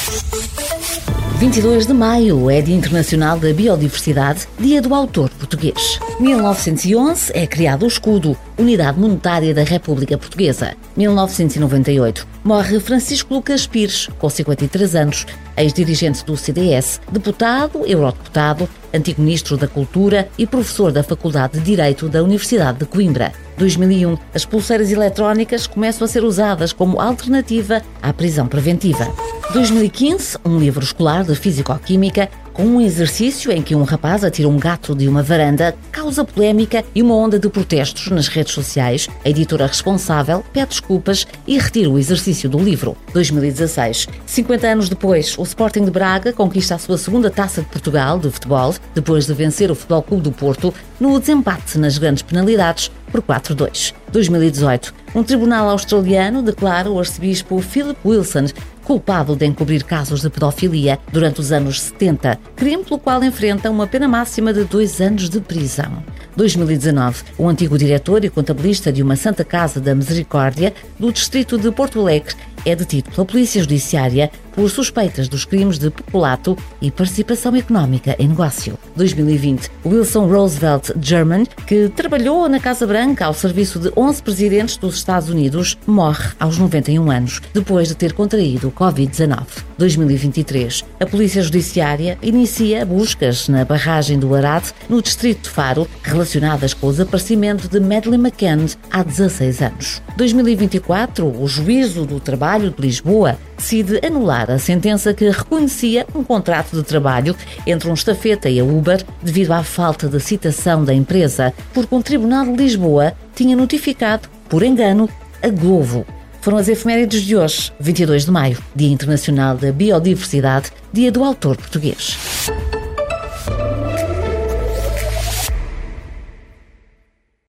22 de maio é Dia Internacional da Biodiversidade, Dia do Autor Português. 1911 é criado o escudo, Unidade Monetária da República Portuguesa. 1998 morre Francisco Lucas Pires, com 53 anos, ex-dirigente do CDS, deputado, eurodeputado, antigo ministro da Cultura e professor da Faculdade de Direito da Universidade de Coimbra. 2001, as pulseiras eletrónicas começam a ser usadas como alternativa à prisão preventiva. 2015, um livro escolar de Físico-Química com um exercício em que um rapaz atira um gato de uma varanda causa polémica e uma onda de protestos nas redes sociais. A editora responsável pede desculpas e retira o exercício do livro. 2016, 50 anos depois, o Sporting de Braga conquista a sua segunda Taça de Portugal de futebol, depois de vencer o Futebol Clube do Porto no desempate nas grandes penalidades por 4-2. 2018, um tribunal australiano declara o arcebispo Philip Wilson culpado de encobrir casos de pedofilia durante os anos 70, crime pelo qual enfrenta uma pena máxima de 2 anos de prisão. 2019, o antigo diretor e contabilista de uma Santa Casa da Misericórdia do distrito de Porto Alegre é detido pela Polícia Judiciária por suspeitas dos crimes de peculato e participação económica em negócio. 2020, Wilson Roosevelt German, que trabalhou na Casa Branca ao serviço de 11 presidentes dos Estados Unidos, morre aos 91 anos, depois de ter contraído o Covid-19. 2023, a Polícia Judiciária inicia buscas na barragem do Arade, no distrito de Faro, relacionadas com o desaparecimento de Madeleine McCann há 16 anos. 2024, o Juízo do Trabalho de Lisboa decide anular a sentença que reconhecia um contrato de trabalho entre um estafeta e a Uber devido à falta de citação da empresa, porque um tribunal de Lisboa tinha notificado, por engano, a Glovo. Foram as efemérides de hoje, 22 de maio, Dia Internacional da Biodiversidade, Dia do Autor Português.